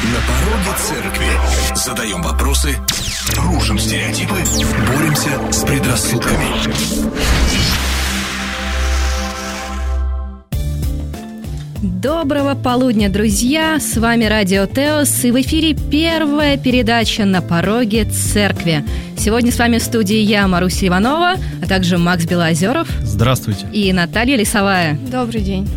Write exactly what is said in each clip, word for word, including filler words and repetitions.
На пороге церкви. Задаем вопросы, рушим стереотипы, боремся с предрассудками. Доброго полудня, друзья! С вами Радио Теос, и в эфире первая передача «На пороге церкви». Сегодня с вами в студии я, Маруся Иванова, а также Макс Белоозеров. Здравствуйте. И Наталья Лисовая. Добрый день.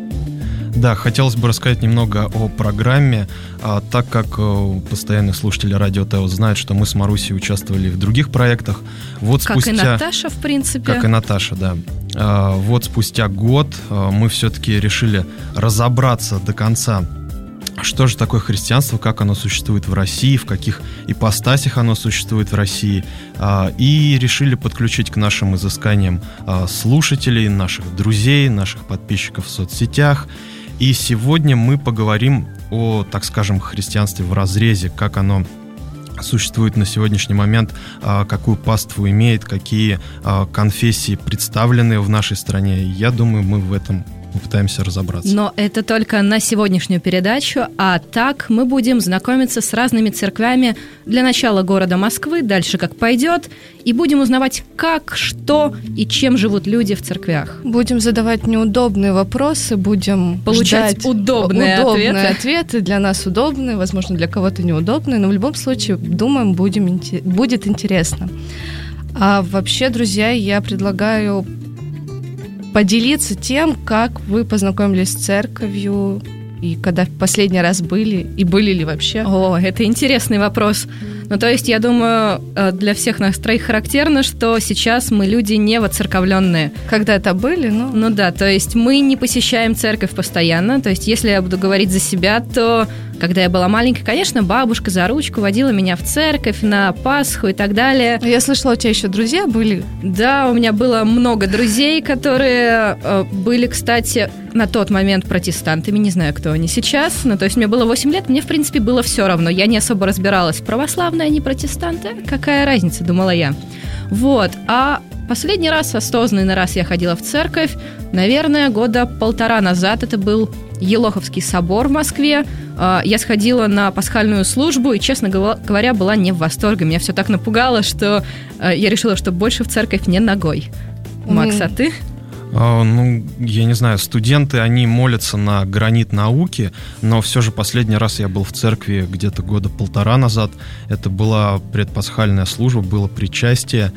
Да, хотелось бы рассказать немного о программе, а, так как а, постоянные слушатели Радио Теос знают, что мы с Марусей участвовали в других проектах. Вот как спустя... и Наташа, в принципе. Как и Наташа, да. А, вот спустя год а, мы все-таки решили разобраться до конца, что же такое христианство, как оно существует в России, в каких ипостасях оно существует в России, а, и решили подключить к нашим изысканиям а, слушателей, наших друзей, наших подписчиков в соцсетях. И сегодня мы поговорим о, так скажем, христианстве в разрезе, как оно существует на сегодняшний момент, какую паству имеет, какие конфессии представлены в нашей стране. Я думаю, мы в этом попытаемся разобраться. Но это только на сегодняшнюю передачу, а так мы будем знакомиться с разными церквями для начала города Москвы, дальше как пойдет, и будем узнавать, как, что и чем живут люди в церквях. Будем задавать неудобные вопросы, будем получать удобные, удобные ответы. ответы, для нас удобные, возможно, для кого-то неудобные, но в любом случае, думаем, будем, будет интересно. А вообще, друзья, я предлагаю поделиться тем, как вы познакомились с церковью и когда в последний раз были, и были ли вообще? О, это интересный вопрос. Ну, то есть, я думаю, для всех нас троих характерно, что сейчас мы люди не воцерковленные. Когда-то были, ну... Ну да, то есть мы не посещаем церковь постоянно. То есть, если я буду говорить за себя, то когда я была маленькой, конечно, бабушка за ручку водила меня в церковь на Пасху и так далее. Я слышала, у тебя еще друзья были? Да, у меня было много друзей, которые э, были, кстати, на тот момент протестантами. Не знаю, кто они сейчас. Ну, то есть, мне было восемь лет, мне, в принципе, было все равно. Я не особо разбиралась, православные они протестанты. Какая разница, думала я. Вот, а последний раз, осознанный раз я ходила в церковь, наверное, года полтора назад. Это был Елоховский собор в Москве. Я сходила на пасхальную службу и, честно говоря, была не в восторге. Меня все так напугало, что я решила, что больше в церковь не ногой. Макс, а ты? А, ну, я не знаю, студенты, они молятся на гранит науки, но все же последний раз я был в церкви где-то года полтора назад. Это была предпасхальная служба, было причастие,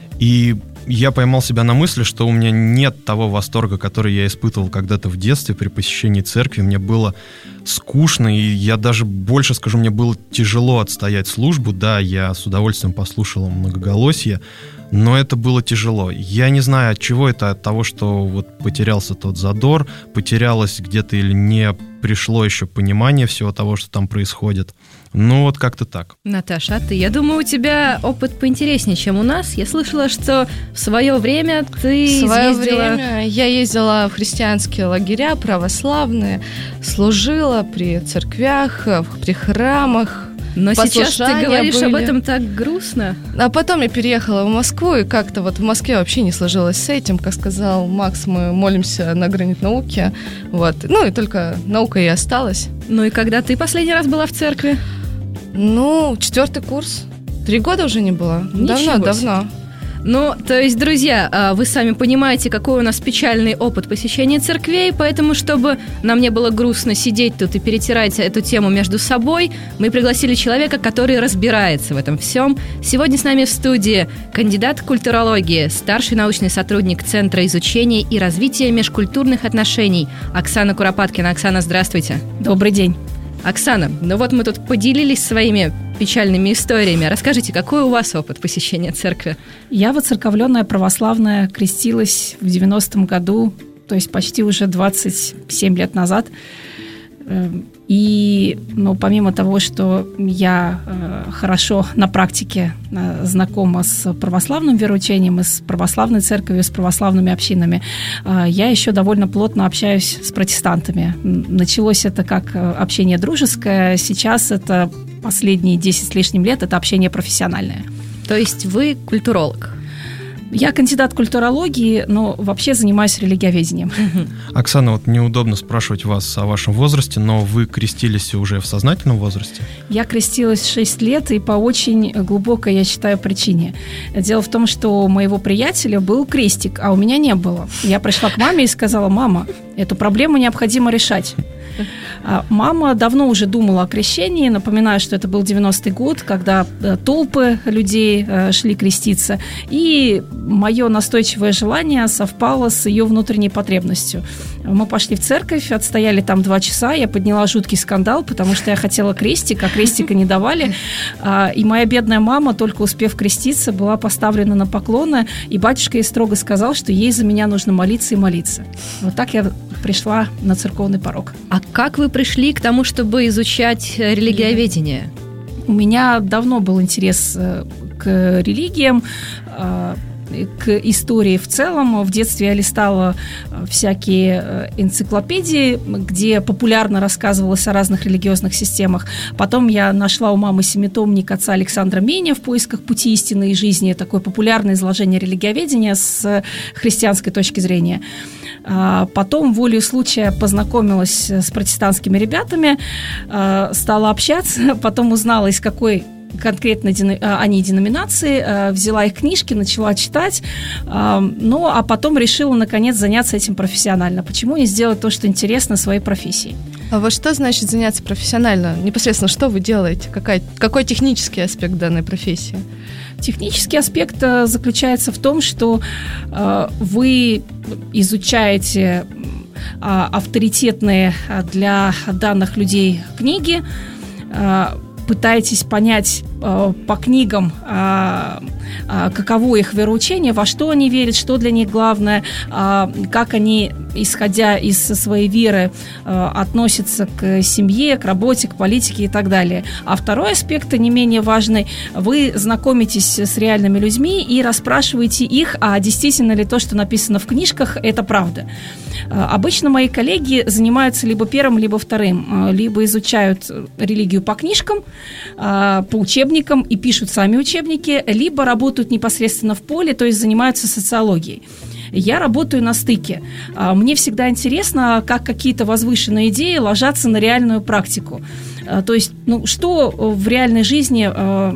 и я поймал себя на мысли, что у меня нет того восторга, который я испытывал когда-то в детстве при посещении церкви. Мне было скучно, и я даже больше скажу, мне было тяжело отстоять службу. Да, я с удовольствием послушал многоголосие, но это было тяжело. Я не знаю, от чего это, от того, что вот потерялся тот задор, потерялось где-то или не пришло еще понимание всего того, что там происходит. Ну, вот как-то так. Наташа, а ты? Я думаю, у тебя опыт поинтереснее, чем у нас. Я слышала, что в свое время ты В свое ездила... время я ездила в христианские лагеря, православные, служила при церквях, при храмах. Но сейчас ты говоришь были. об этом так грустно. А потом я переехала в Москву, и как-то вот в Москве вообще не сложилось с этим. Как сказал Макс, мы молимся на гранит науки. Вот. Ну и только наука и осталась. Ну и когда ты последний раз была в церкви? Ну, четвертый курс. Три года уже не было. Ничего Давно, себе. давно. Ну, то есть, друзья, вы сами понимаете, какой у нас печальный опыт посещения церквей, поэтому, чтобы нам не было грустно сидеть тут и перетирать эту тему между собой, мы пригласили человека, который разбирается в этом всем. Сегодня с нами в студии кандидат культурологии, старший научный сотрудник Центра изучения и развития межкультурных отношений Оксана Куропаткина. Оксана, здравствуйте. Добрый день. Оксана, ну вот мы тут поделились своими печальными историями. Расскажите, какой у вас опыт посещения церкви? Я воцерковленная православная, крестилась в девяностом году, то есть почти уже двадцать семь лет назад. И, ну, помимо того, что я э, хорошо на практике э, знакома с православным вероучением, и с православной церковью, с православными общинами, э, я еще довольно плотно общаюсь с протестантами. Началось это как общение дружеское, сейчас это последние десять с лишним лет, это общение профессиональное. То есть вы культуролог? Я кандидат культурологии, но вообще занимаюсь религиоведением. Оксана, вот неудобно спрашивать вас о вашем возрасте, но вы крестились уже в сознательном возрасте? Я крестилась в шесть лет и по очень глубокой, я считаю, причине. Дело в том, что у моего приятеля был крестик, а у меня не было. Я пришла к маме и сказала: мама, эту проблему необходимо решать. Мама давно уже думала о крещении. Напоминаю, что это был девяностый год, когда толпы людей шли креститься. И мое настойчивое желание совпало с ее внутренней потребностью. Мы пошли в церковь, отстояли там два часа. Я подняла жуткий скандал, потому что я хотела крестик, а крестика не давали. И моя бедная мама, только успев креститься, была поставлена на поклоны. И батюшка ей строго сказал, что ей за меня нужно молиться и молиться. Вот так я пришла на церковный порог. А как вы пришли к тому, чтобы изучать религиоведение? У меня давно был интерес к религиям, к истории в целом. В детстве я листала всякие энциклопедии, где популярно рассказывалось о разных религиозных системах. Потом я нашла у мамы семитомник отца Александра Меня «В поисках пути истины и жизни», такое популярное изложение религиоведения с христианской точки зрения. Потом, волею случая, познакомилась с протестантскими ребятами, стала общаться, потом узнала, из какой конкретно они деноминации, взяла их книжки, начала читать, ну, а потом решила, наконец, заняться этим профессионально. Почему не сделать то, что интересно своей профессии? А вот что значит заняться профессионально? Непосредственно, что вы делаете? Какая, какой технический аспект данной профессии? Технический аспект заключается в том, что э, вы изучаете э, авторитетные для данных людей книги, э, пытаетесь понять э, по книгам, э, э, каково их вероучение, во что они верят, что для них главное, э, как они, исходя из своей веры, э, относятся к семье, к работе, к политике и так далее. А второй аспект, не менее важный, вы знакомитесь с реальными людьми и расспрашиваете их, а действительно ли то, что написано в книжках, это правда. Обычно мои коллеги занимаются либо первым, либо вторым. Либо изучают религию по книжкам, по учебникам и пишут сами учебники, либо работают непосредственно в поле, то есть занимаются социологией. Я работаю на стыке. Мне всегда интересно, как какие-то возвышенные идеи ложатся на реальную практику. То есть, ну, что в реальной жизни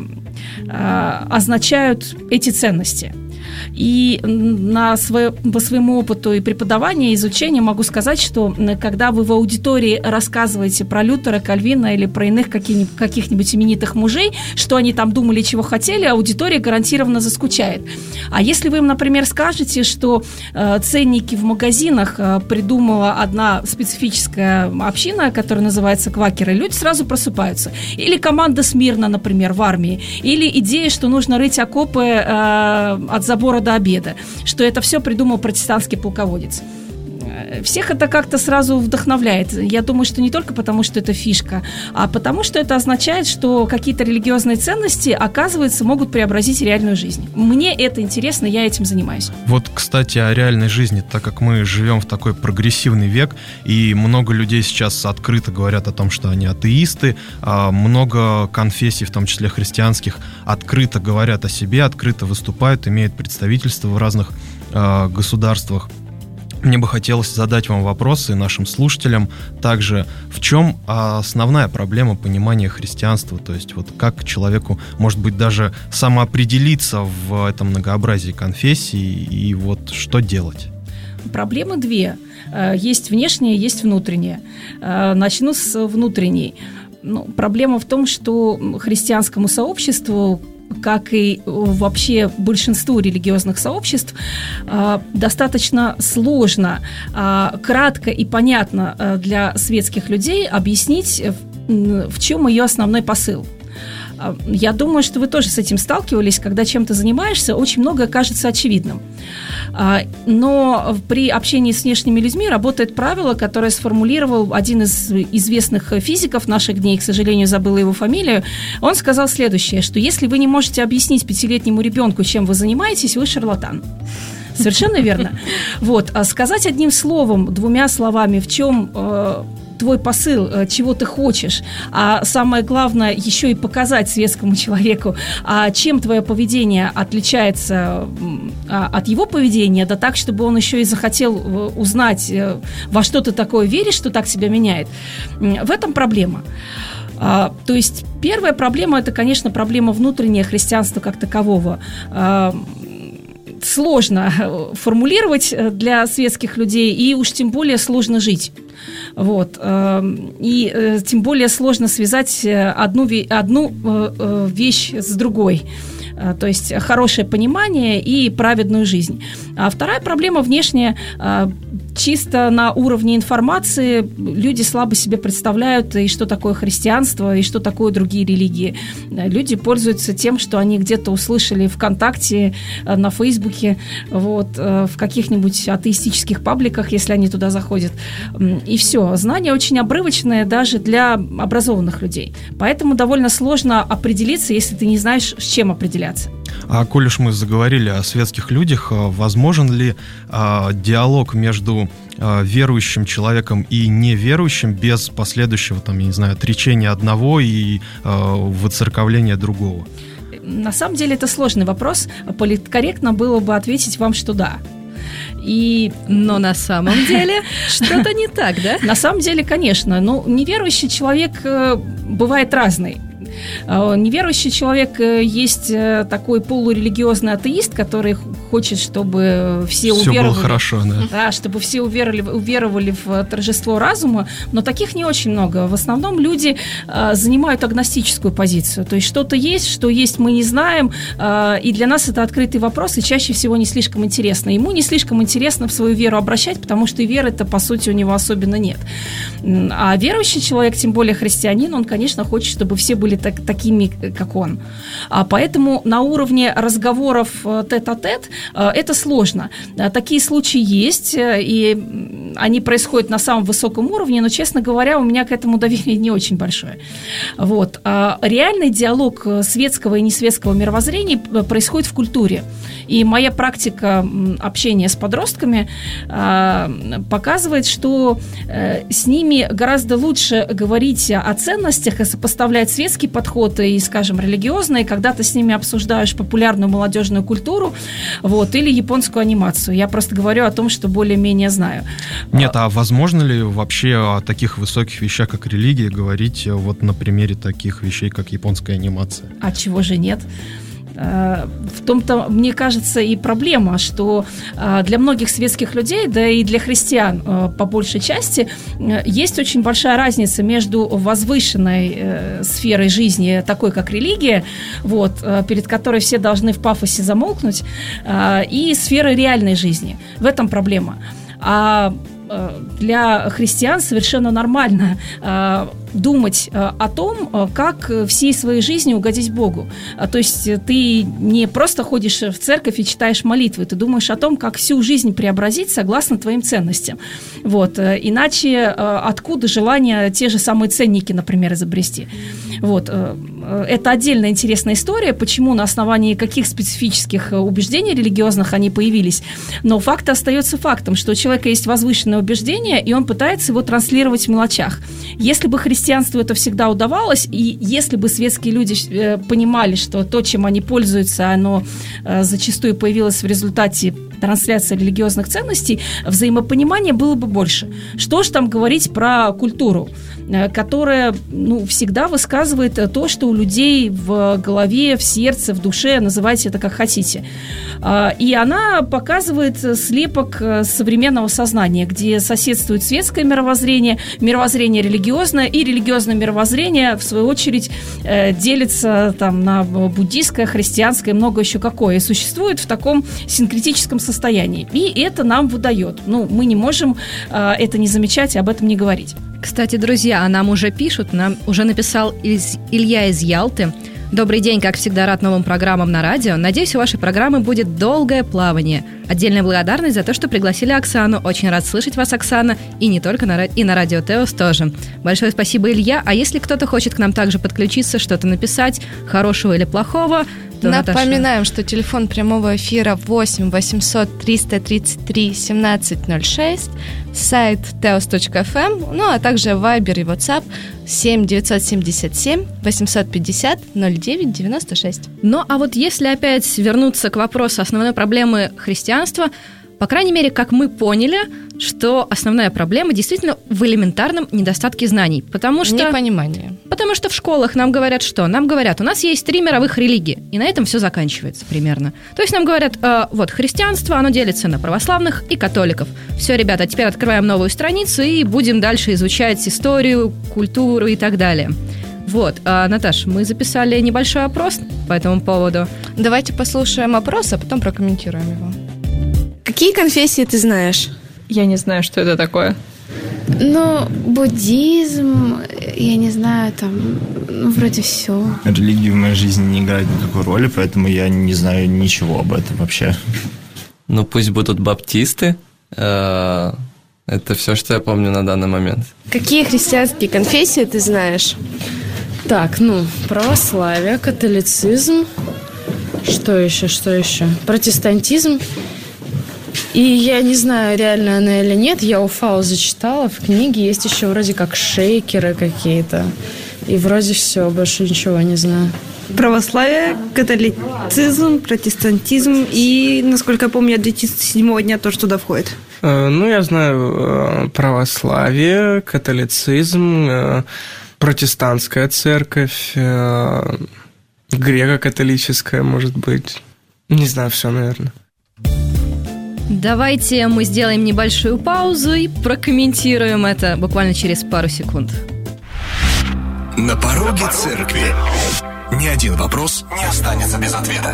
означают эти ценности. И на свое, по своему опыту и преподавания, и изучения могу сказать, что когда вы в аудитории рассказываете про Лютера, Кальвина или про иных каких-нибудь, каких-нибудь именитых мужей, что они там думали, чего хотели, аудитория гарантированно заскучает. А если вы им, например, скажете, что э, ценники в магазинах э, придумала одна специфическая община, которая называется квакеры, люди сразу просыпаются. Или команда Смирно, например, в армии. Или идея, что нужно рыть окопы э, от забора до обеда, что это все придумал протестантский полководец. Всех это как-то сразу вдохновляет. Я думаю, что не только потому, что это фишка, а потому, что это означает, что какие-то религиозные ценности, оказывается, могут преобразить реальную жизнь. Мне это интересно, я этим занимаюсь. Вот, кстати, о реальной жизни, так как мы живем в такой прогрессивный век, и много людей сейчас открыто говорят о том, что они атеисты, много конфессий, в том числе христианских, открыто говорят о себе, открыто выступают, имеют представительство в разных государствах. Мне бы хотелось задать вам вопросы, нашим слушателям, также в чем основная проблема понимания христианства, то есть вот как человеку, может быть, даже самоопределиться в этом многообразии конфессий и вот что делать? Проблемы две. Есть внешние, есть внутренние. Начну с внутренней. Ну, проблема в том, что христианскому сообществу, как и вообще большинству религиозных сообществ, достаточно сложно, кратко и понятно для светских людей объяснить, в чем ее основной посыл. Я думаю, что вы тоже с этим сталкивались, когда чем-то занимаешься, очень многое кажется очевидным. Но при общении с внешними людьми работает правило, которое сформулировал один из известных физиков наших дней, к сожалению, забыла его фамилию. Он сказал следующее, что если вы не можете объяснить пятилетнему ребенку, чем вы занимаетесь, вы шарлатан. Совершенно верно. Вот. А сказать одним словом, двумя словами, в чем твой посыл, чего ты хочешь, а самое главное, еще и показать светскому человеку, а чем твое поведение отличается от его поведения, да так, чтобы он еще и захотел узнать, во что ты такое веришь, что так себя меняет. В этом проблема. А, то есть первая проблема – это, конечно, проблема внутреннего христианства как такового. А, сложно формулировать для светских людей, и уж тем более сложно жить. Вот. И тем более сложно связать одну, одну вещь с другой. То есть хорошее понимание и праведную жизнь. А вторая проблема внешняя. Чисто на уровне информации люди слабо себе представляют, и что такое христианство, и что такое другие религии. Люди пользуются тем, что они где-то услышали ВКонтакте, на Фейсбуке, вот, в каких-нибудь атеистических пабликах, если они туда заходят. И все. Знания очень обрывочные даже для образованных людей. Поэтому довольно сложно определиться, если ты не знаешь, с чем определяться. А коль уж мы заговорили о светских людях, возможен ли а, диалог между а, верующим человеком и неверующим без последующего, там, я не знаю, отречения одного и а, выцерковления другого? На самом деле это сложный вопрос. Политкорректно было бы ответить вам, что да. И... Но на самом деле что-то не так, да? На самом деле, конечно. Ну, неверующий человек бывает разный. Неверующий человек есть такой полурелигиозный атеист, который хочет, чтобы все, все уверовали. Было хорошо, да. Да, чтобы все уверовали, уверовали в торжество разума, но таких не очень много. В основном люди а, занимают агностическую позицию, то есть что-то есть, что есть мы не знаем, а, и для нас это открытый вопрос, и чаще всего не слишком интересно. Ему не слишком интересно в свою веру обращать, потому что и веры-то, по сути, у него особенно нет. А верующий человек, тем более христианин, он, конечно, хочет, чтобы все были так, такими, как он. А поэтому на уровне разговоров тет-а-тет это сложно. Такие случаи есть, и они происходят на самом высоком уровне, но, честно говоря, у меня к этому доверие не очень большое. Вот. А реальный диалог светского и несветского мировоззрения происходит в культуре. И моя практика общения с подростками показывает, что с ними гораздо лучше говорить о ценностях и сопоставлять светский подход и, скажем, религиозный, когда ты с ними обсуждаешь популярную молодежную культуру, вот, или японскую анимацию. Я просто говорю о том, что более-менее знаю. Нет, а возможно ли вообще о таких высоких вещах, как религия, говорить вот на примере таких вещей, как японская анимация? А чего же нет? В том-то, мне кажется, и проблема, что для многих светских людей, да и для христиан по большей части, есть очень большая разница между возвышенной сферой жизни, такой как религия, вот, перед которой все должны в пафосе замолкнуть, и сферой реальной жизни. В этом проблема. А для христиан совершенно нормально э, думать э, о том, э, как всей своей жизнью угодить Богу. А, то есть ты не просто ходишь в церковь и читаешь молитвы, ты думаешь о том, как всю жизнь преобразить согласно твоим ценностям. Вот. Иначе э, откуда желание те же самые ценники, например, изобрести? Вот. Это отдельная интересная история, почему, на основании каких специфических убеждений религиозных они появились. Но факт остается фактом, что у человека есть возвышенное убеждение, и он пытается его транслировать в мелочах. Если бы христианству это всегда удавалось, и если бы светские люди э, понимали, что то, чем они пользуются, оно э, зачастую появилось в результате трансляции религиозных ценностей, взаимопонимания было бы больше. Что ж там говорить про культуру, э, которая, ну, всегда высказывает то, что у людей в голове, в сердце, в душе, называйте это как хотите. Э, и она показывает слепок современного сознания, где соседствует светское мировоззрение, мировоззрение религиозное, и религиозное мировоззрение, в свою очередь, э, делится там, на буддийское, христианское, много еще какое, и существует в таком синкретическом состоянии. И это нам выдает. Ну, мы не можем э, это не замечать и об этом не говорить. Кстати, друзья, а нам уже пишут, нам уже написал из, Илья из Ялты. Добрый день, как всегда, рад новым программам на радио. Надеюсь, у вашей программы будет долгое плавание. Отдельная благодарность за то, что пригласили Оксану. Очень рад слышать вас, Оксана, и не только на, и на Радио Теос тоже. Большое спасибо, Илья. А если кто-то хочет к нам также подключиться, что-то написать, хорошего или плохого, то, напоминаем, Наташа... что телефон прямого эфира восемь восемьсот триста тридцать три семнадцать ноль шесть, сайт теос точка эф эм, ну а также Viber и WhatsApp семь девятьсот семьдесят семь восемьсот пятьдесят ноль девять девяносто шесть. Ну а вот если опять вернуться к вопросу основной проблемы христианства, по крайней мере, как мы поняли, что основная проблема действительно в элементарном недостатке знаний. Потому что... Непонимание. Потому что в школах нам говорят что? Нам говорят, у нас есть три мировых религии, и на этом все заканчивается примерно. То есть нам говорят, э, вот, христианство, оно делится на православных и католиков. Все, ребята, теперь открываем новую страницу и будем дальше изучать историю, культуру и так далее. Вот, а, Наташ, мы записали небольшой опрос по этому поводу. Давайте послушаем опрос, а потом прокомментируем его. Какие конфессии ты знаешь? Я не знаю, что это такое. Ну, буддизм, я не знаю, там, ну, вроде все. Религия в моей жизни не играет никакой роли, поэтому я не знаю ничего об этом вообще. Ну, пусть будут баптисты. Это все, что я помню на данный момент. Какие христианские конфессии ты знаешь? Так, ну, православие, католицизм, что еще, что еще? Протестантизм. И я не знаю, реально она или нет, я УФАУ зачитала, в книге есть еще вроде как шейкеры какие-то. И вроде все, больше ничего не знаю. Православие, католицизм, протестантизм и, насколько я помню, адвентисты седьмого дня тоже туда входит. Ну, я знаю православие, католицизм, протестантская церковь, греко-католическая, может быть. Не знаю, все, наверное. Давайте мы сделаем небольшую паузу и прокомментируем это буквально через пару секунд. На пороге церкви. Ни один вопрос не останется без ответа.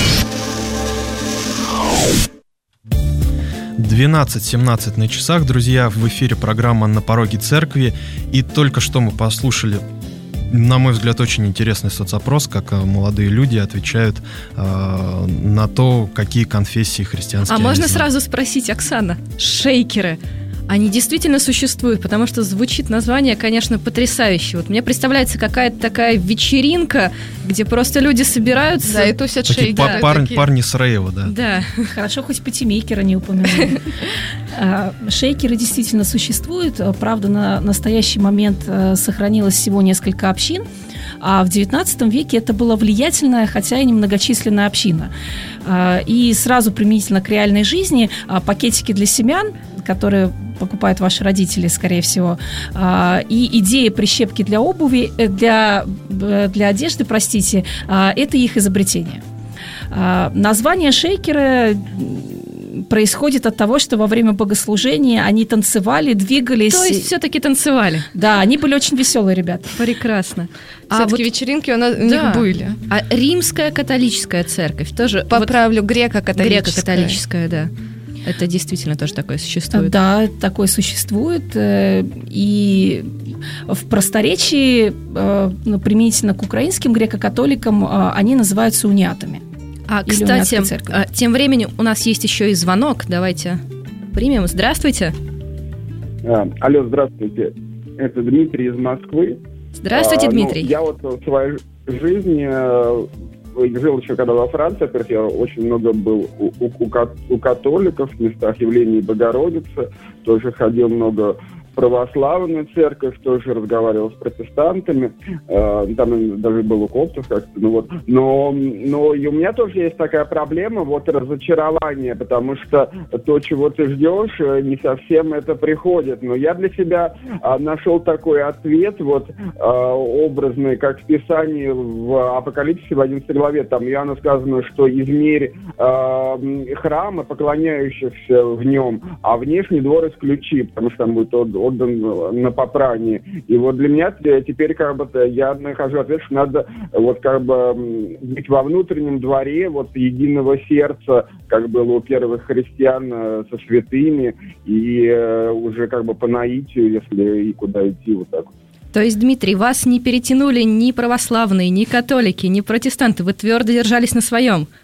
двенадцать семнадцать на часах, друзья, в эфире программа «На пороге церкви». И только что мы послушали, на мой взгляд, очень интересный соцопрос, как молодые люди отвечают э, на то, какие конфессии христианские. А можно знают. сразу спросить, Оксана, шейкеры, они действительно существуют? Потому что звучит название, конечно, потрясающе. Вот мне представляется какая-то такая вечеринка, где просто люди собираются. Да, и тусят такие шейкеры. Пар- такие. Парни с рейва, да. Да. Хорошо, хоть патимейкера не упомянули. Шейкеры действительно существуют. Правда, на настоящий момент сохранилось всего несколько общин. А в девятнадцатом веке это была влиятельная, хотя и немногочисленная община. И сразу применительно к реальной жизни пакетики для семян, которые покупают ваши родители, скорее всего, и идея прищепки для обуви, для, для одежды, простите, это их изобретение. Название шейкера происходит от того, что во время богослужения они танцевали, двигались. То есть все-таки танцевали? Да, они были очень веселые ребята. Прекрасно. Все-таки а вот вечеринки у, нас, у да. них были. А римская католическая церковь тоже... Поправлю, вот, греко-католическая. Греко-католическая, да. Это действительно тоже такое существует. Да, такое существует. И в просторечии, применительно к украинским греко-католикам, они называются униатами. А, кстати, тем временем у нас есть еще и звонок. Давайте примем. Здравствуйте. А, алло, здравствуйте. Это Дмитрий из Москвы. Здравствуйте, а, Дмитрий. Ну, я вот в своей жизни жил еще когда во Франции, во-первых, я очень много был у, у, у католиков в местах явлений Богородицы, тоже ходил много в православную церковь, тоже разговаривал с протестантами, э, там даже был у коптов как-то, ну вот, но, но и у меня тоже есть такая проблема, вот разочарование, потому что то, чего ты ждешь, не совсем это приходит, но я для себя э, нашел такой ответ, вот, э, образный, как в Писании в Апокалипсисе в одиннадцатой главе, там Иоанну сказано, что измерь э, храма, поклоняющихся в нем, а внешний двор исключи, потому что там будет отдан на попрание. И вот для меня теперь как бы я нахожу ответ, что надо вот как бы быть во внутреннем дворе вот единого сердца, как было у первых христиан со святыми, и уже как бы по наитию, если и куда идти, вот так вот. То есть, Дмитрий, вас не перетянули ни православные, ни католики, ни протестанты, вы твердо держались на своем?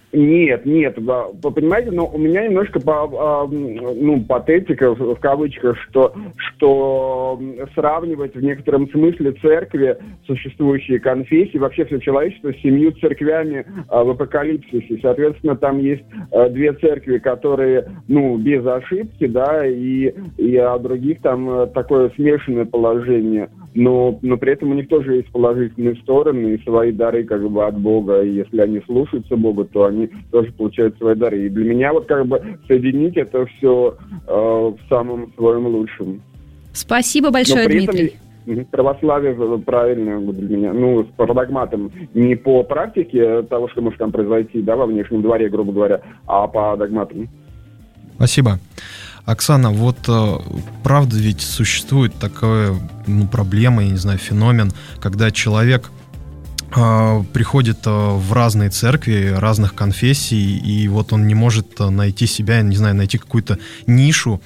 Нет, нет, вы понимаете, но у меня немножко по, ну, патетика, в кавычках, что, что сравнивать в некотором смысле церкви, существующие конфессии, вообще все человечество с семью церквями в апокалипсисе. Соответственно, там есть две церкви, которые, ну, без ошибки, да, и, и о других там такое смешанное положение. Но, но при этом у них тоже есть положительные стороны и свои дары как бы от Бога. И если они слушаются Бога, то они тоже получают свои дары. И для меня вот как бы соединить это все э, в самом своем лучшем. Спасибо большое, но при Дмитрий. Этом православие правильно для меня, ну, с парадогматом, не по практике того, что может там произойти, да, во внешнем дворе, грубо говоря, а по догматам. Спасибо. Оксана, вот правда ведь существует такая, ну, проблема, я не знаю, феномен, когда человек э, приходит в разные церкви, разных конфессий, и вот он не может найти себя, не знаю, найти какую-то нишу,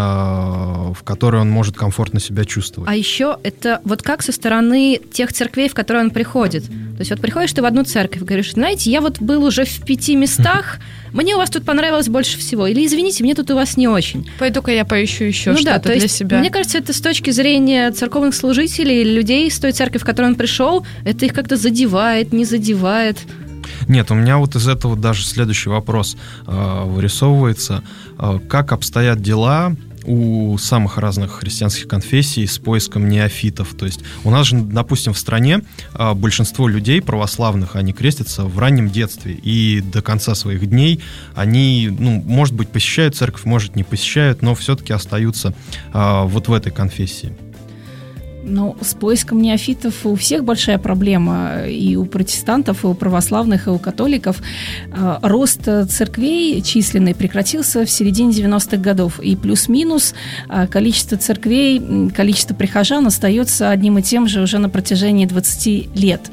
в которой он может комфортно себя чувствовать. А еще это вот как со стороны тех церквей, в которые он приходит. То есть вот приходишь ты в одну церковь, говоришь, знаете, я вот был уже в пяти местах, мне у вас тут понравилось больше всего. Или, извините, мне тут у вас не очень. Пойду-ка я поищу еще ну что-то да, то для есть, себя. Мне кажется, это с точки зрения церковных служителей, людей с той церкви, в которой он пришел, это их как-то задевает, не задевает. Нет, у меня вот из этого даже следующий вопрос э, вырисовывается. Э, как обстоят дела у самых разных христианских конфессий с поиском неофитов? То есть у нас же, допустим, в стране э, большинство людей православных, они крестятся в раннем детстве, и до конца своих дней они, ну, может быть, посещают церковь, может, не посещают, но все-таки остаются э, вот в этой конфессии. Ну, с поиском неофитов у всех большая проблема, и у протестантов, и у православных, и у католиков. Рост церквей численный прекратился в середине девяностых годов, и плюс-минус количество церквей, количество прихожан остается одним и тем же уже на протяжении двадцати лет.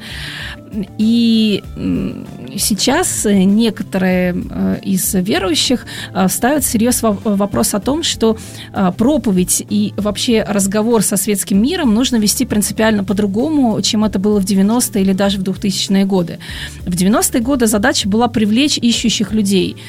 И сейчас некоторые из верующих ставят всерьез вопрос о том, что проповедь и вообще разговор со светским миром нужно вести принципиально по-другому, чем это было в девяностые или даже в двухтысячные годы. В девяностые годы задача была привлечь ищущих людей.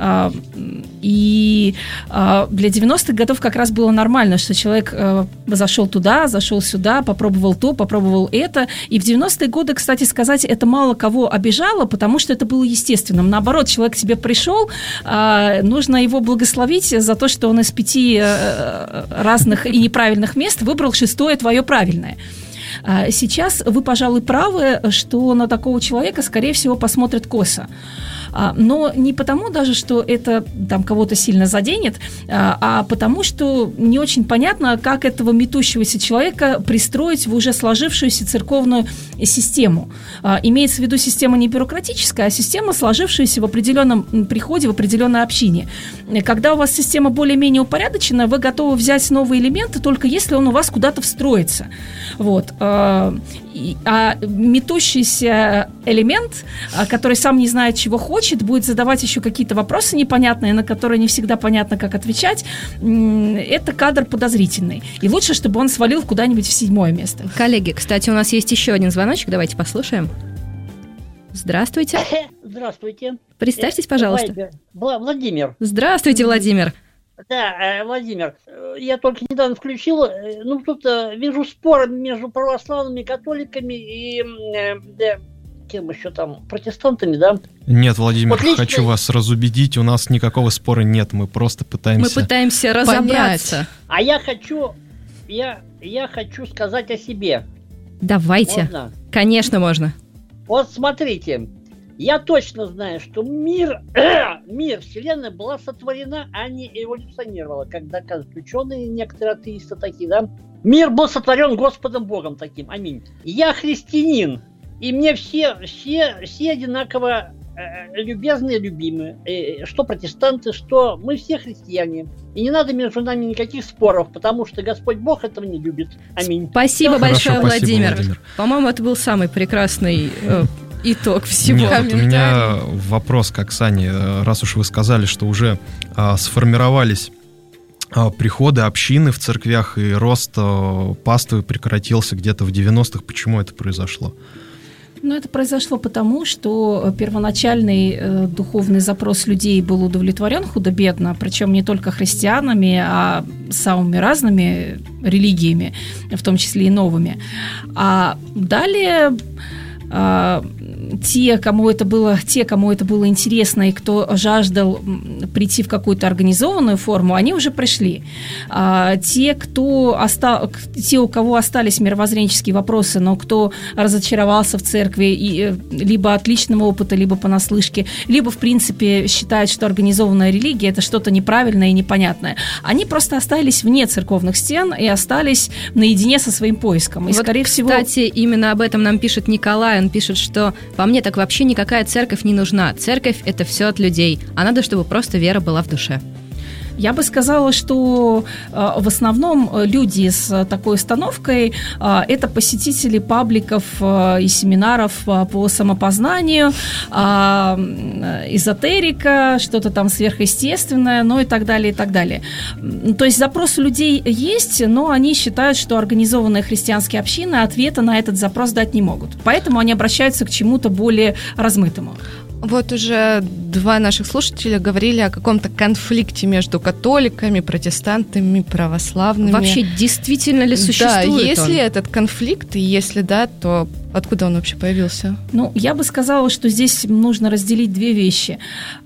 И для девяностых годов как раз было нормально, что человек зашел туда, зашел сюда, попробовал то, попробовал это. И в девяностые годы, кстати сказать, это мало кого обижало, потому что это было естественным. Наоборот, человек к тебе пришел, нужно его благословить за то, что он из пяти разных и неправильных мест выбрал шестое твое правильное. Сейчас вы, пожалуй, правы, что на такого человека, скорее всего, посмотрят косо. Но не потому даже, что это там кого-то сильно заденет, а потому что не очень понятно, как этого метущегося человека пристроить в уже сложившуюся церковную систему. Имеется в виду система не бюрократическая, а система, сложившаяся в определенном приходе, в определенной общине. Когда у вас система более-менее упорядочена, вы готовы взять новые элементы, только если он у вас куда-то встроится. Вот. А метущийся элемент, который сам не знает, чего хочет, будет задавать еще какие-то вопросы непонятные, на которые не всегда понятно, как отвечать, это кадр подозрительный. И лучше, чтобы он свалил куда-нибудь в седьмое место. Коллеги, кстати, у нас есть еще один звоночек, давайте послушаем. Здравствуйте. Здравствуйте. Представьтесь, пожалуйста. Владимир. Здравствуйте, Владимир. Да, Владимир, я только недавно включил, ну, тут вижу спор между православными католиками и, да, кем еще там, протестантами, да? Нет, Владимир, вот лично... хочу вас разубедить, у нас никакого спора нет, мы просто пытаемся... Мы пытаемся разобраться. Понять. А я хочу, я, я хочу сказать о себе. Давайте. Можно? Конечно, можно. Вот смотрите. Я точно знаю, что мир, э, мир, Вселенная была сотворена, а не эволюционировала, как доказывают ученые, некоторые атеисты такие, да? Мир был сотворен Господом Богом таким, аминь. Я христианин, и мне все, все, все одинаково э, любезные, любимые. Э, что протестанты, что мы все христиане. И не надо между нами никаких споров, потому что Господь Бог этого не любит. Аминь. Спасибо Все. большое, Хорошо, спасибо, Владимир. Владимир. По-моему, это был самый прекрасный... Э, итог всего. Нет, вот у меня вопрос к Оксане. Раз уж вы сказали, что уже а, сформировались а, приходы, общины в церквях, и рост а, паствы прекратился где-то в девяностых, почему это произошло? Ну, это произошло потому, что первоначальный э, духовный запрос людей был удовлетворен худо-бедно, причем не только христианами, а самыми разными религиями, в том числе и новыми. А далее э, те, кому это было, те, кому это было интересно и кто жаждал прийти в какую-то организованную форму, они уже пришли. А те, кто оста... те, у кого остались мировоззренческие вопросы, но кто разочаровался в церкви и, либо от личного опыта, либо понаслышке, либо, в принципе, считают, что организованная религия – это что-то неправильное и непонятное, они просто остались вне церковных стен и остались наедине со своим поиском. И, вот, скорее всего... Кстати, именно об этом нам пишет Николай. Он пишет, что по мне так вообще никакая церковь не нужна. Церковь – это все от людей, а надо, чтобы просто вера была в душе. Я бы сказала, что э, в основном люди с такой установкой э, это посетители пабликов э, и семинаров э, по самопознанию, э, эзотерика, что-то там сверхъестественное, ну и так далее, и так далее. То есть запрос у людей есть, но они считают, что организованные христианские общины ответа на этот запрос дать не могут. Поэтому они обращаются к чему-то более размытому. Вот уже два наших слушателя говорили о каком-то конфликте между католиками, протестантами, православными. Вообще, действительно ли существует Да, есть он? ли этот конфликт, и если да, то откуда он вообще появился? Ну, я бы сказала, что здесь нужно разделить две вещи.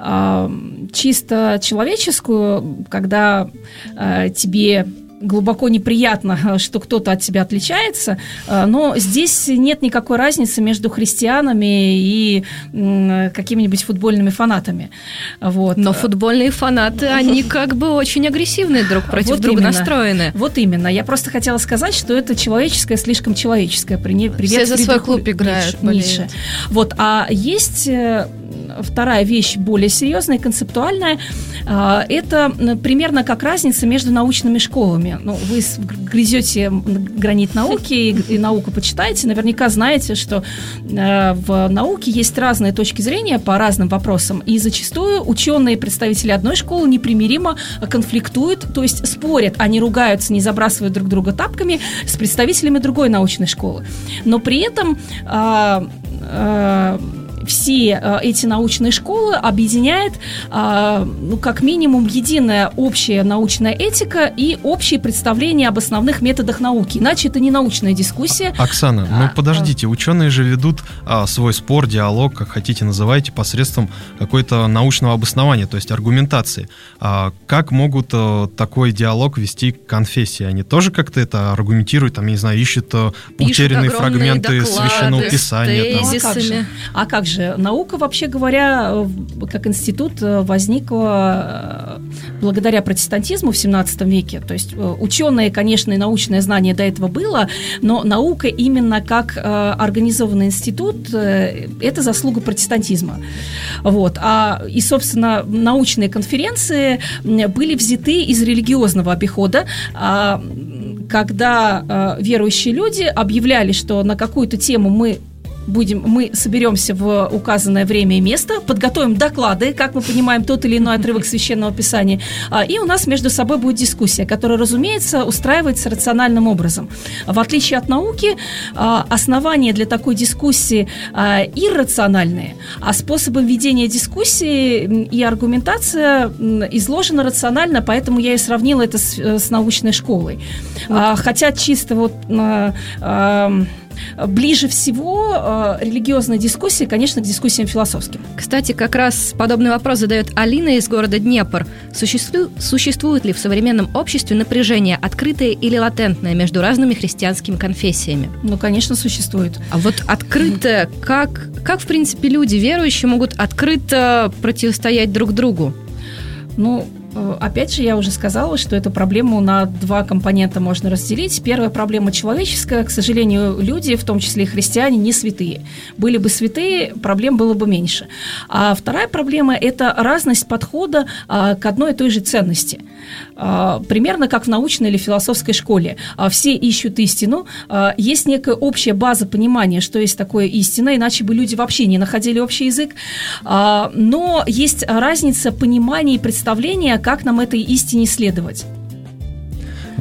Чисто человеческую, когда тебе... глубоко неприятно, что кто-то от тебя отличается, но здесь нет никакой разницы между христианами и какими-нибудь футбольными фанатами. Вот. Но футбольные фанаты, они как бы очень агрессивные друг против вот друга именно. настроены. Вот именно. Я просто хотела сказать, что это человеческое, слишком человеческое. Привет, Все за свой клуб играют. Ницше. Вот. А есть вторая вещь, более серьезная, концептуальная. Это примерно как разница между научными школами. Ну, вы грызете гранит науки и, и науку почитаете, наверняка знаете, что э, в науке есть разные точки зрения по разным вопросам, и зачастую ученые, представители одной школы непримиримо конфликтуют, то есть спорят, они ругаются, не забрасывают друг друга тапками с представителями другой научной школы. Но при этом... Э, э, все э, эти научные школы объединяет, э, ну, как минимум, единая общая научная этика и общие представления об основных методах науки. Иначе это не научная дискуссия. Оксана, а, ну подождите, ученые же ведут а, свой спор, диалог, как хотите называйте, посредством какой-то научного обоснования, то есть аргументации. А как могут а, такой диалог вести конфессии? Они тоже как-то это аргументируют, там, я не знаю, ищут а, утерянные фрагменты доклады, Священного Писания. Там. А как же? А как же? Наука, вообще говоря, как институт возникла благодаря протестантизму в семнадцатом веке. То есть ученые, конечно, и научное знание до этого было, но наука именно как организованный институт – это заслуга протестантизма. Вот. А, и, собственно, научные конференции были взяты из религиозного обихода, когда верующие люди объявляли, что на какую-то тему мы Будем, мы соберемся в указанное время и место, подготовим доклады, как мы понимаем, тот или иной отрывок Священного Писания, и у нас между собой будет дискуссия, которая, разумеется, устраивается рациональным образом. В отличие от науки, основания для такой дискуссии иррациональные, а способы ведения дискуссии и аргументация изложена рационально, поэтому я и сравнила это с, с научной школой. Вот. Хотя чисто вот... Ближе всего э, религиозная дискуссия, конечно, к дискуссиям философским. Кстати, как раз подобный вопрос задает Алина из города Днепр. Существу... Существует ли в современном обществе напряжение, открытое или латентное, между разными христианскими конфессиями? Ну, конечно, существует. А вот открытое, как, как в принципе, люди верующие могут открыто противостоять друг другу? Ну, опять же, я уже сказала, что эту проблему на два компонента можно разделить. Первая проблема человеческая. К сожалению, люди, в том числе и христиане, не святые. Были бы святые, проблем было бы меньше. А вторая проблема – это разность подхода а, к одной и той же ценности. А, примерно как в научной или философской школе. А, все ищут истину. А, есть некая общая база понимания, что есть такое истина, иначе бы люди вообще не находили общий язык. А, но есть разница понимания и представления, как нам этой истине следовать.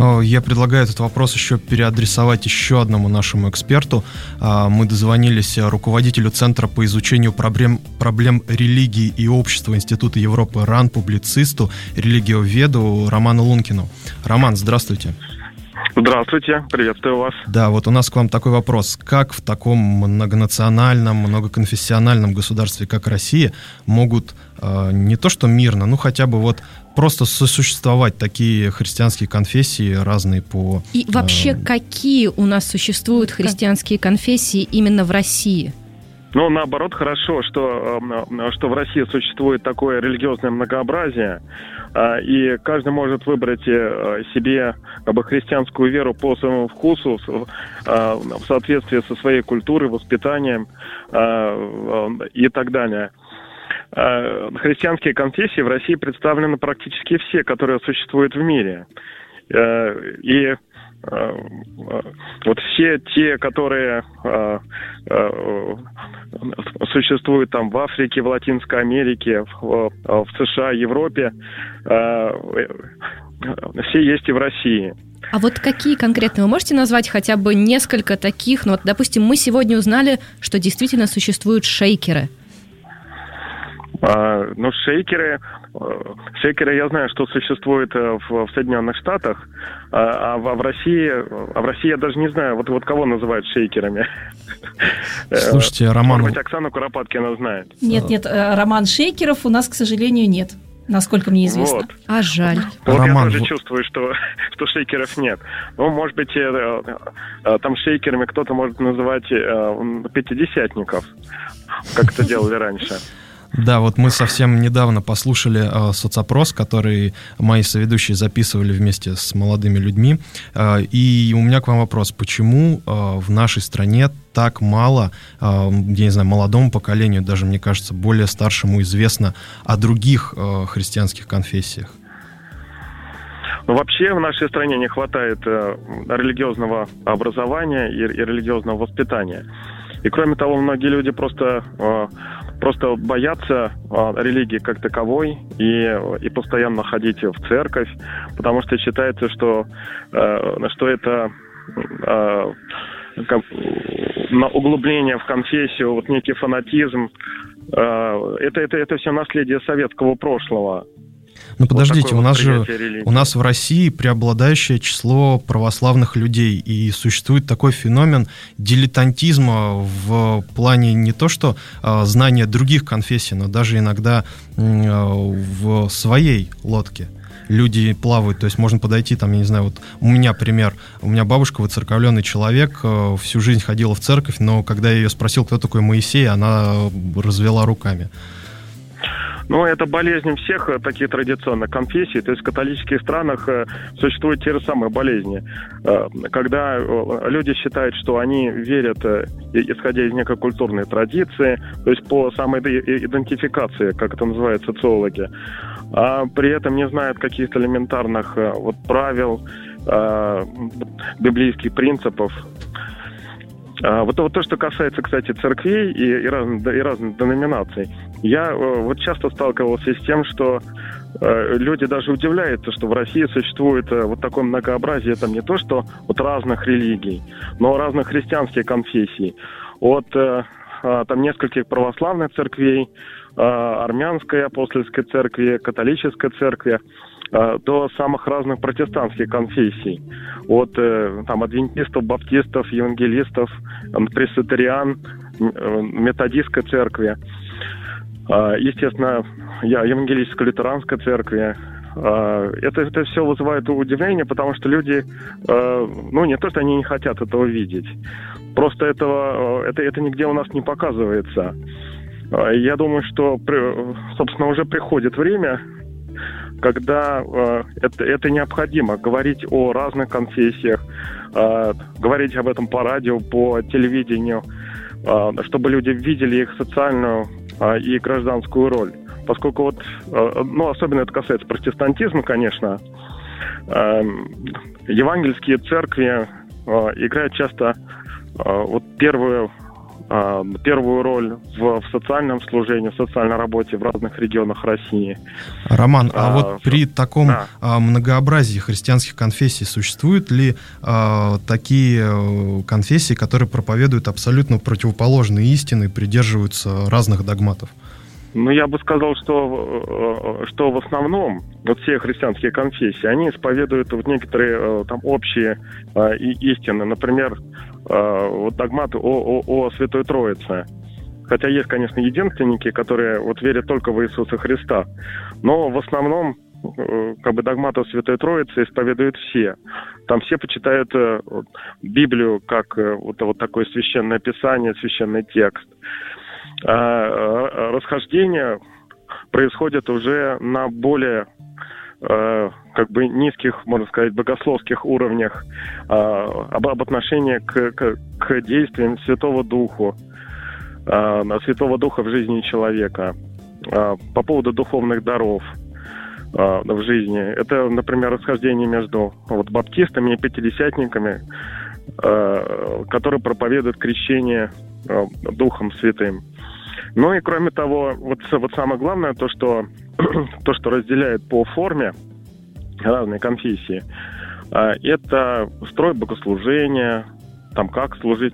Я предлагаю этот вопрос еще переадресовать еще одному нашему эксперту. Мы дозвонились руководителю Центра по изучению проблем, проблем религии и общества Института Европы РАН, публицисту, религиоведу Роману Лункину. Роман, здравствуйте. Здравствуйте, приветствую вас. Да, вот у нас к вам такой вопрос. Как в таком многонациональном, многоконфессиональном государстве, как Россия, могут э, не то что мирно, ну хотя бы вот просто сосуществовать такие христианские конфессии разные по... И вообще, э... какие у нас существуют христианские конфессии именно в России? Ну, наоборот, хорошо, что, что в России существует такое религиозное многообразие, и каждый может выбрать себе как бы христианскую веру по своему вкусу, в соответствии со своей культурой, воспитанием и так далее. Христианские конфессии в России представлены практически все, которые существуют в мире. И вот все те, которые э, э, существуют там в Африке, в Латинской Америке, в, в США, Европе, э, все есть и в России. А вот какие конкретно? Вы можете назвать хотя бы несколько таких? Ну вот, допустим, мы сегодня узнали, что действительно существуют шейкеры. Uh, ну, шейкеры, uh, шейкеры, я знаю, что существует uh, в, в Соединенных Штатах, uh, а, в, а в России, а в России я даже не знаю, вот, вот кого называют шейкерами. Слушайте, uh, Роман... Может быть, Оксана Куропаткина знает. Нет, нет, Роман, шейкеров у нас, к сожалению, нет, насколько мне известно. Вот. А жаль. Вот Роман, я тоже вы... чувствую, что, что шейкеров нет. Ну, может быть, э, э, там шейкерами кто-то может называть э, пятидесятников, как это делали раньше. Да, вот мы совсем недавно послушали э, соцопрос, который мои соведущие записывали вместе с молодыми людьми. Э, и у меня к вам вопрос. Почему э, в нашей стране так мало, э, я не знаю, молодому поколению, даже, мне кажется, более старшему известно о других э, христианских конфессиях? Ну, вообще в нашей стране не хватает э, религиозного образования и, и религиозного воспитания. И кроме того, многие люди просто... Э, Просто боятся а, религии как таковой и, и постоянно ходить в церковь, потому что считается, что, э, что это э, как, на углубление в конфессию, вот некий фанатизм. Э, это, это, это все наследие советского прошлого. Ну подождите, вот у нас же религии. У нас в России преобладающее число православных людей, и существует такой феномен дилетантизма в плане не то что э, знания других конфессий, но даже иногда э, в своей лодке люди плавают, то есть можно подойти, там, я не знаю, вот у меня пример, у меня бабушка воцерковленный человек, э, всю жизнь ходила в церковь, но когда я ее спросил, кто такой Моисей, она развела руками. Ну, это болезнь всех таких традиционных конфессий. То есть в католических странах существуют те же самые болезни. Когда люди считают, что они верят, исходя из некой культурной традиции, то есть по самоидентификации, как это называют социологи, а при этом не знают каких-то элементарных вот, правил, библейских принципов. Вот, вот то, что касается, кстати, церквей и, и, разных, и разных деноминаций, я вот часто сталкивался с тем, что э, люди даже удивляются, что в России существует э, вот такое многообразие, там не то, что вот разных религий, но разных христианских конфессий. От э, э, там нескольких православных церквей, э, армянской апостольской церкви, католической церкви, до самых разных протестантских конфессий, от там, адвентистов, баптистов, евангелистов, пресвитериан, методистской церкви, естественно, евангелической лютеранской церкви. Это, это все вызывает удивление, потому что люди, ну, не то, что они не хотят этого видеть, просто этого, это, это нигде у нас не показывается. Я думаю, что, собственно, уже приходит время, когда э, это, это необходимо, говорить о разных конфессиях, э, говорить об этом по радио, по телевидению, э, чтобы люди видели их социальную э, и гражданскую роль. Поскольку вот, э, ну, особенно это касается протестантизма, конечно, э, евангельские церкви э, играют часто э, вот первую э, первую роль в, в социальном служении, в социальной работе в разных регионах России. Роман, а, а вот а, при таком да. многообразии христианских конфессий существуют ли а, такие конфессии, которые проповедуют абсолютно противоположные истины и придерживаются разных догматов? Ну, я бы сказал, что, что в основном вот все христианские конфессии, они исповедуют вот некоторые там общие э, истины. Например, э, вот догматы о, о, о Святой Троице. Хотя есть, конечно, единственники, которые вот верят только в Иисуса Христа. Но в основном э, как бы догматы о Святой Троице исповедуют все. Там все почитают э, Библию как э, вот, вот такое священное писание, священный текст. А расхождение происходит уже на более как бы низких, можно сказать, богословских уровнях об, об отношении к, к, к действиям Святого Духа, Святого Духа в жизни человека, по поводу духовных даров в жизни. Это, например, расхождение между вот, баптистами и пятидесятниками, которые проповедуют крещение Духом Святым. Ну и кроме того, вот, вот самое главное, то что, то, что разделяет по форме разные конфессии, это строй богослужения, там как служить,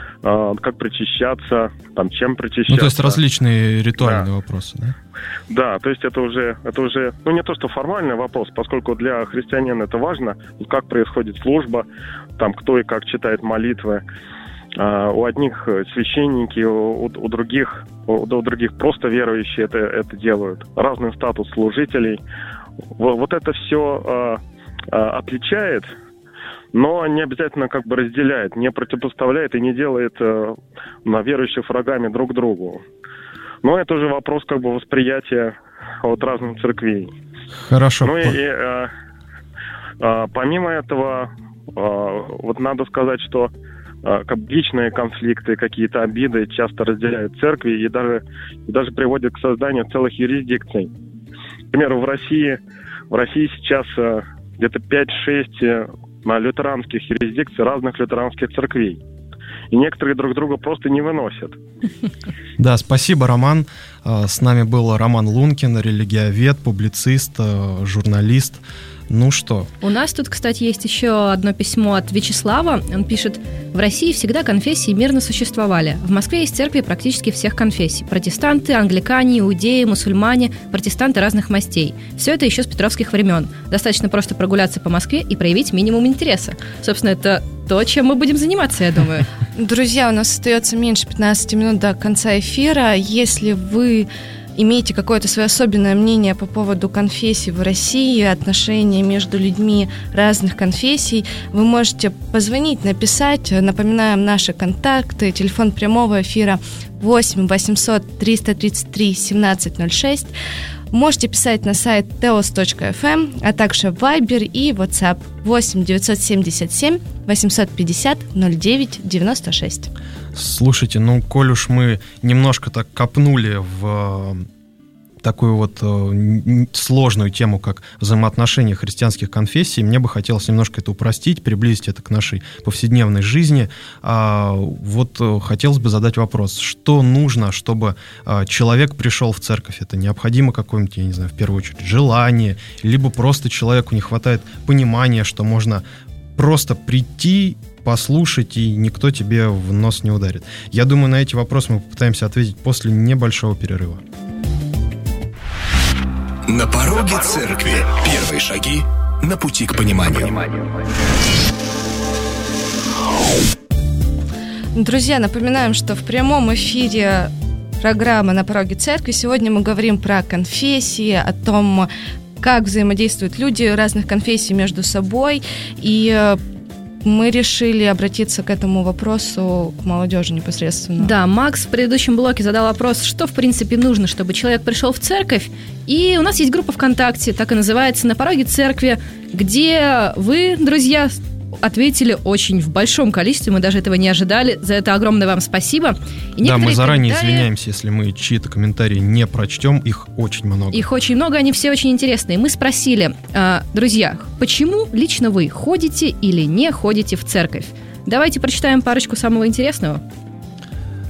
как причащаться, там чем причащаться. Ну, то есть различные ритуальные да. вопросы, да? Да, то есть это уже, это уже, ну не то, что формальный вопрос, поскольку для христианина это важно, как происходит служба, там кто и как читает молитвы. Uh, у одних священники, у, у других, у, у других просто верующие это, это делают. Разный статус служителей. Вот, вот это все uh, uh, отличает, но не обязательно как бы разделяет, не противопоставляет и не делает uh, верующих врагами друг другу. Но это уже вопрос как бы восприятия от разных церквей. Хорошо. Ну и, и uh, uh, помимо этого, uh, вот надо сказать, что как личные конфликты, какие-то обиды часто разделяют церкви и даже, и даже приводят к созданию целых юрисдикций. К примеру, в России, в России сейчас где-то пять-шесть лютеранских юрисдикций разных лютеранских церквей. И некоторые друг друга просто не выносят. Да, спасибо, Роман. С нами был Роман Лункин, религиовед, публицист, журналист. Ну что? У нас тут, кстати, есть еще одно письмо от Вячеслава. Он пишет: в России всегда конфессии мирно существовали. В Москве есть церкви практически всех конфессий. Протестанты, англикане, иудеи, мусульмане, протестанты разных мастей. Все это еще с петровских времен. Достаточно просто прогуляться по Москве и проявить минимум интереса. Собственно, это то, чем мы будем заниматься, я думаю. Друзья, у нас остается меньше пятнадцати минут до конца эфира. Если вы имеете какое-то свое особенное мнение по поводу конфессий в России, отношения между людьми разных конфессий, вы можете позвонить, написать. Напоминаем наши контакты. Телефон прямого эфира восемь восемьсот триста тридцать три семнадцать ноль шесть. Можете писать на сайт теос точка эф эм, а также в Viber и WhatsApp восемь девятьсот семьдесят семь восемьсот пятьдесят ноль девять девяносто шесть. Слушайте, ну, коль уж мы немножко так копнули в такую вот сложную тему, как взаимоотношения христианских конфессий, мне бы хотелось немножко это упростить, приблизить это к нашей повседневной жизни. А вот хотелось бы задать вопрос, что нужно, чтобы человек пришел в церковь? Это необходимо какое-нибудь, я не знаю, в первую очередь, желание, либо просто человеку не хватает понимания, что можно просто прийти, послушать, и никто тебе в нос не ударит. Я думаю, на эти вопросы мы попытаемся ответить после небольшого перерыва. На пороге церкви. Первые шаги на пути к пониманию. Друзья, напоминаем, что в прямом эфире программа «На пороге церкви» сегодня мы говорим про конфессии, о том, как взаимодействуют люди разных конфессий между собой, и мы решили обратиться к этому вопросу к молодежи непосредственно. Да, Макс в предыдущем блоке задал вопрос, что в принципе нужно, чтобы человек пришел в церковь. И у нас есть группа ВКонтакте, так и называется «На пороге церкви», где вы, друзья, ответили очень в большом количестве, мы даже этого не ожидали. За это огромное вам спасибо. И да, мы заранее комментарии... извиняемся, если мы чьи-то комментарии не прочтем, их очень много. Их очень много, они все очень интересные. Мы спросили, э, друзья, почему лично вы ходите или не ходите в церковь? Давайте прочитаем парочку самого интересного.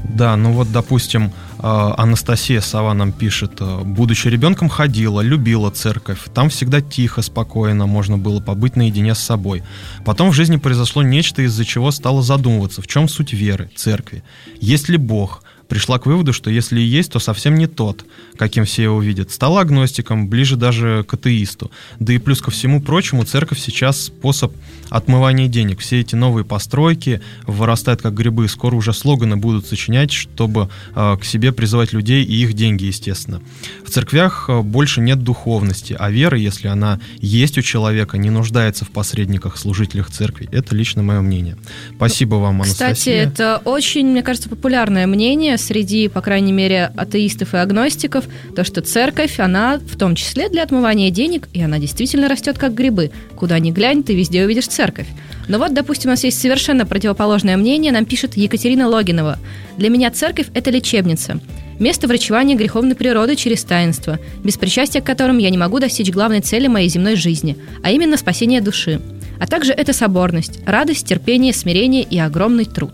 Да, ну вот, допустим, Анастасия Сова нам пишет: будучи ребенком, ходила, любила церковь. Там всегда тихо, спокойно, можно было побыть наедине с собой. Потом в жизни произошло нечто, из-за чего стала задумываться, в чем суть веры, церкви. Есть ли Бог? Пришла к выводу, что если и есть, то совсем не тот, каким все его видят. Стала агностиком, ближе даже к атеисту. Да и плюс ко всему прочему, церковь сейчас способ отмывания денег. Все эти новые постройки вырастают как грибы. Скоро уже слоганы будут сочинять, чтобы э, к себе призывать людей и их деньги, естественно. В церквях больше нет духовности, а вера, если она есть у человека, не нуждается в посредниках, служителях церкви. Это лично мое мнение. Спасибо вам, Анастасия. Кстати, это очень, мне кажется, популярное мнение среди, по крайней мере, атеистов и агностиков, то, что церковь, она в том числе для отмывания денег, и она действительно растет как грибы. Куда ни глянь, ты везде увидишь церковь. Но вот, допустим, у нас есть совершенно противоположное мнение, нам пишет Екатерина Логинова. Для меня церковь – это лечебница. Место врачевания греховной природы через таинство, без причастия к которым я не могу достичь главной цели моей земной жизни, а именно спасение души. А также это соборность, радость, терпение, смирение и огромный труд.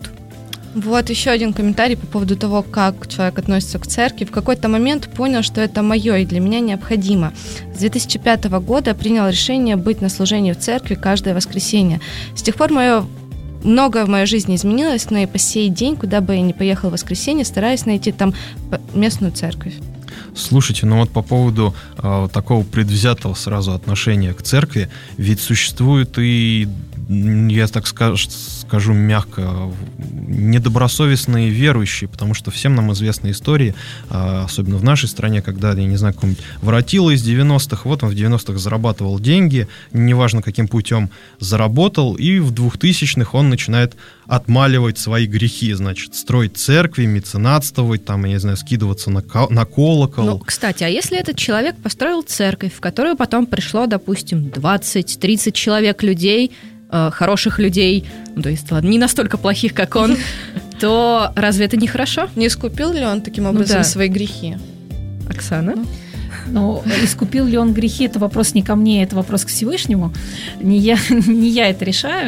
Вот еще один комментарий по поводу того, как человек относится к церкви. В какой-то момент понял, что это мое и для меня необходимо. С две тысячи пятого года принял решение быть на служении в церкви каждое воскресенье. С тех пор мое... многое в моей жизни изменилось, но и по сей день, куда бы я ни поехал в воскресенье, стараюсь найти там местную церковь. Слушайте, ну вот по поводу э, такого предвзятого сразу отношения к церкви, ведь существует и, я так скажу, скажу мягко, недобросовестные верующие, потому что всем нам известны истории, э, особенно в нашей стране, когда, я не знаю, какой-нибудь воротило из девяностых, вот он в девяностых зарабатывал деньги, неважно каким путем заработал, и в двухтысячных он начинает отмаливать свои грехи, значит, строить церкви, меценатствовать, там, я не знаю, скидываться на, ко- на колокол. Ну, кстати, а если этот человек построил церковь, в которую потом пришло, допустим, двадцать-тридцать человек людей, э, хороших людей, ну, то есть, ладно, не настолько плохих, как он, то разве это не хорошо? Не искупил ли он таким образом свои грехи? Оксана? Но искупил ли он грехи, это вопрос не ко мне, это вопрос к Всевышнему. Не я, не я это решаю.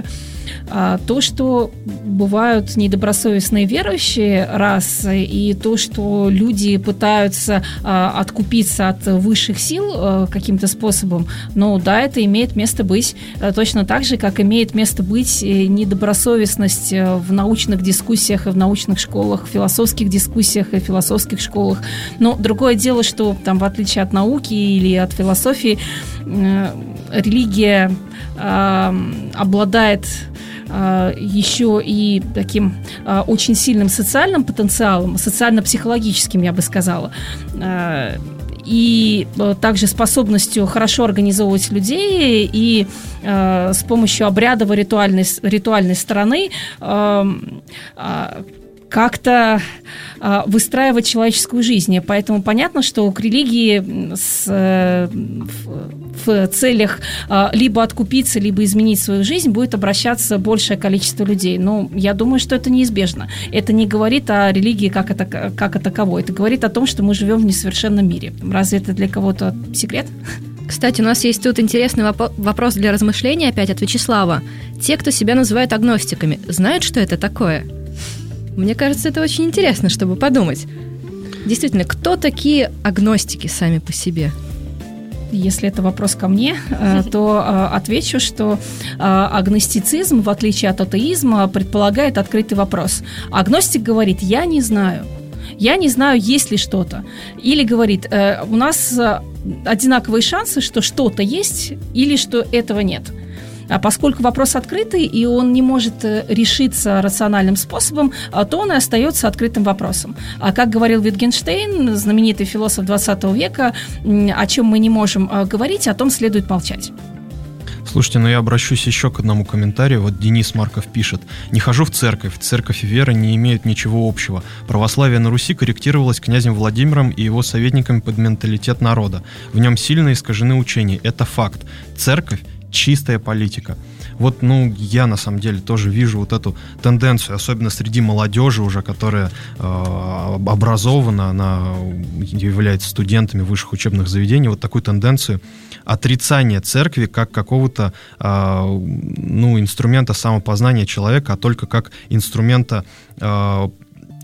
А то, что бывают недобросовестные верующие, раз, и то, что люди пытаются а, откупиться от высших сил а, каким-то способом, ну да, это имеет место быть, а, точно так же, как имеет место быть недобросовестность в научных дискуссиях и в научных школах, в философских дискуссиях и в философских школах. Но другое дело, что там, в отличие от науки или от философии, э, религия э, обладает еще и таким а, очень сильным социальным потенциалом, социально-психологическим, я бы сказала, а, и а, также способностью хорошо организовывать людей и а, с помощью обрядово-ритуальной ритуальной стороны а, а, как-то а, выстраивать человеческую жизнь. Поэтому понятно, что к религии с, э, в, в целях а, либо откупиться, либо изменить свою жизнь будет обращаться большее количество людей. Но я думаю, что это неизбежно. Это не говорит о религии как о, как о таковой. Это говорит о том, что мы живем в несовершенном мире. Разве это для кого-то секрет? Кстати, у нас есть тут интересный воп- вопрос для размышления опять от Вячеслава. Те, кто себя называют агностиками, знают, что это такое? Мне кажется, это очень интересно, чтобы подумать. Действительно, кто такие агностики сами по себе? Если это вопрос ко мне, то отвечу, что агностицизм, в отличие от атеизма, предполагает открытый вопрос. Агностик говорит: «Я не знаю». Я не знаю, есть ли что-то. Или говорит: у нас одинаковые шансы, что что-то есть или что этого нет. А поскольку вопрос открытый, и он не может решиться рациональным способом, то он и остается открытым вопросом. А как говорил Витгенштейн, знаменитый философ двадцатого века, о чем мы не можем говорить, о том следует молчать. Слушайте, ну я обращусь еще к одному комментарию. Вот Денис Марков пишет: «Не хожу в церковь. Церковь и вера не имеют ничего общего. Православие на Руси корректировалось князем Владимиром и его советниками под менталитет народа. В нем сильно искажены учения. Это факт. Церковь — чистая политика». Вот, ну, я на самом деле тоже вижу вот эту тенденцию, особенно среди молодежи уже, которая э, образована, она является студентами высших учебных заведений, вот такую тенденцию отрицания церкви как какого-то э, ну, инструмента самопознания человека, а только как инструмента э,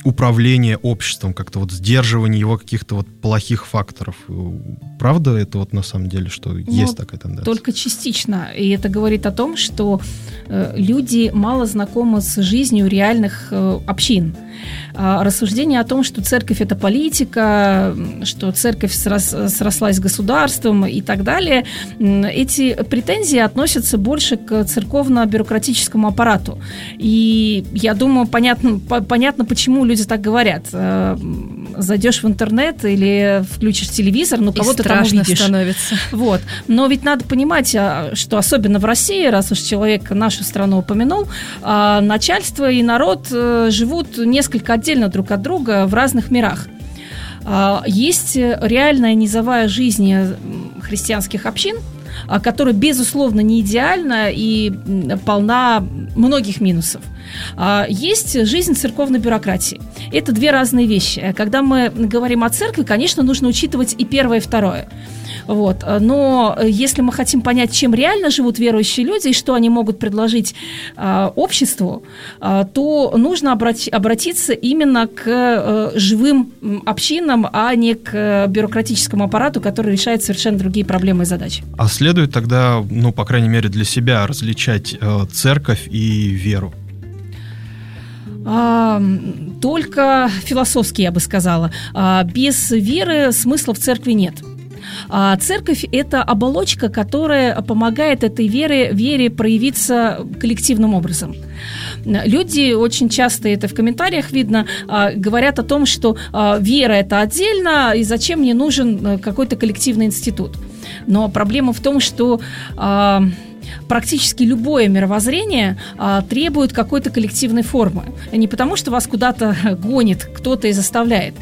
управление обществом, как-то вот сдерживание его каких-то вот плохих факторов. Правда это вот на самом деле, что ну, есть такая тенденция? Только частично. И это говорит о том, что э, люди мало знакомы с жизнью реальных э, общин. А рассуждение о том, что церковь – это политика, что церковь срос, срослась с государством и так далее, эти претензии относятся больше к церковно-бюрократическому аппарату. И я думаю, понятно, по, понятно, почему люди так говорят. Зайдешь в интернет или включишь телевизор, ну кого ты там увидишь. Становится. Вот. Но ведь надо понимать, что особенно в России, раз уж человек нашу страну упомянул, начальство и народ живут несколько отдельно друг от друга в разных мирах. Есть реальная низовая жизнь христианских общин, которая, безусловно, не идеальна и полна многих минусов. Есть жизнь церковной бюрократии. Это две разные вещи. Когда мы говорим о церкви, конечно, нужно учитывать и первое, и второе. Вот. Но если мы хотим понять, чем реально живут верующие люди и что они могут предложить э, обществу, э, то нужно обрати- обратиться именно к э, живым общинам, а не к бюрократическому аппарату, который решает совершенно другие проблемы и задачи. А следует тогда, ну, по крайней мере, для себя различать э, церковь и веру? А, только философски, я бы сказала. А, без веры смысла в церкви нет. А церковь – это оболочка, которая помогает этой вере, вере проявиться коллективным образом. Люди очень часто, это в комментариях видно, говорят о том, что вера – это отдельно, и зачем мне нужен какой-то коллективный институт. Но проблема в том, что практически любое мировоззрение а, требует какой-то коллективной формы. Не потому, что вас куда-то гонит кто-то и заставляет,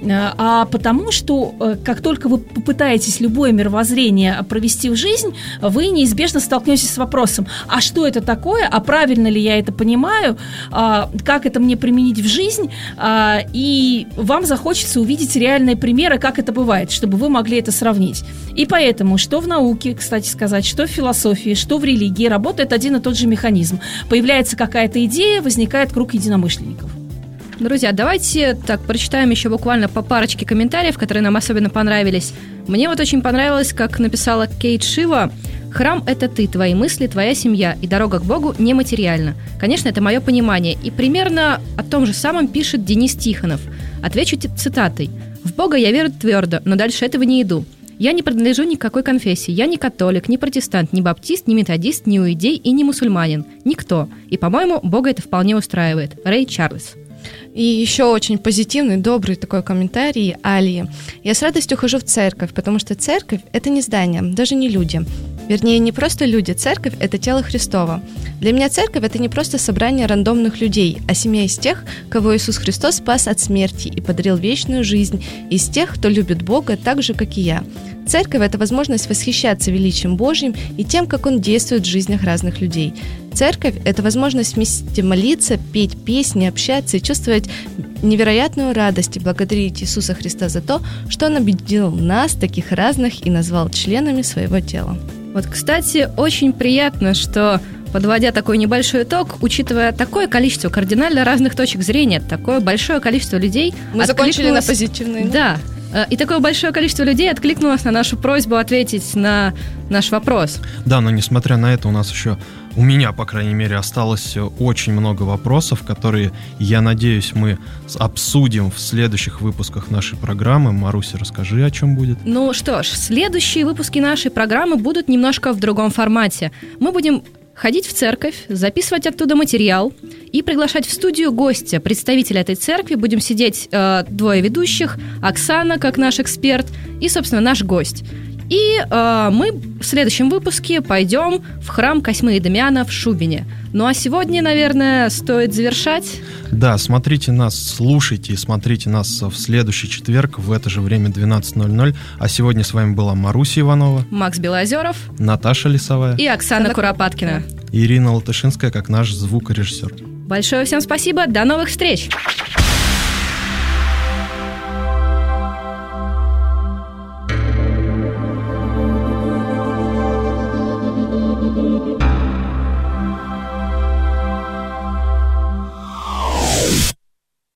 а потому, что а, как только вы попытаетесь любое мировоззрение провести в жизнь, вы неизбежно столкнетесь с вопросом, а что это такое, а правильно ли я это понимаю, а, как это мне применить в жизнь, а, и вам захочется увидеть реальные примеры, как это бывает, чтобы вы могли это сравнить. И поэтому, что в науке, кстати сказать, что в философии, что в религии работает один и тот же механизм. Появляется какая-то идея, возникает круг единомышленников. Друзья, давайте так прочитаем еще буквально по парочке комментариев, которые нам особенно понравились. Мне вот очень понравилось, как написала Кейт Шива: «Храм – это ты, твои мысли, твоя семья, и дорога к Богу нематериальна». Конечно, это мое понимание. И примерно о том же самом пишет Денис Тихонов. Отвечу цитатой: «В Бога я верю твердо, но дальше этого не иду. Я не принадлежу ни к какой конфессии. Я не католик, ни протестант, ни баптист, ни методист, ни иудей и ни мусульманин. Никто. И, по-моему, Бога это вполне устраивает». Рэй Чарльз. И еще очень позитивный, добрый такой комментарий Алии. «Я с радостью хожу в церковь, потому что церковь – это не здание, даже не люди. Вернее, не просто люди, церковь – это тело Христово. Для меня церковь – это не просто собрание рандомных людей, а семья из тех, кого Иисус Христос спас от смерти и подарил вечную жизнь, из тех, кто любит Бога так же, как и я. Церковь – это возможность восхищаться величием Божьим и тем, как Он действует в жизнях разных людей. Церковь – это возможность вместе молиться, петь песни, общаться и чувствовать невероятную радость и благодарить Иисуса Христа за то, что Он объединил нас, таких разных, и назвал членами своего тела». Вот, кстати, очень приятно, что, подводя такой небольшой итог, учитывая такое количество кардинально разных точек зрения, такое большое количество людей... Мы закончили на позитивной. Да. И такое большое количество людей откликнулось на нашу просьбу ответить на наш вопрос. Да, но несмотря на это, у нас еще, у меня, по крайней мере, осталось очень много вопросов, которые, я надеюсь, мы обсудим в следующих выпусках нашей программы. Маруся, расскажи, о чем будет. Ну что ж, следующие выпуски нашей программы будут немножко в другом формате. Мы будем ходить в церковь, записывать оттуда материал и приглашать в студию гостя, представителя этой церкви. Будем сидеть э, двое ведущих, Оксана как наш эксперт и, собственно, наш гость. И э, мы в следующем выпуске пойдем в храм Косьмы и Дамиана в Шубине. Ну а сегодня, наверное, стоит завершать. Да, смотрите нас, слушайте и смотрите нас в следующий четверг в это же время двенадцать ноль ноль. А сегодня с вами была Маруся Иванова, Макс Белоозеров, Наташа Лисовая и Оксана Она... Куропаткина. Ирина Латышинская как наш звукорежиссер. Большое всем спасибо, до новых встреч!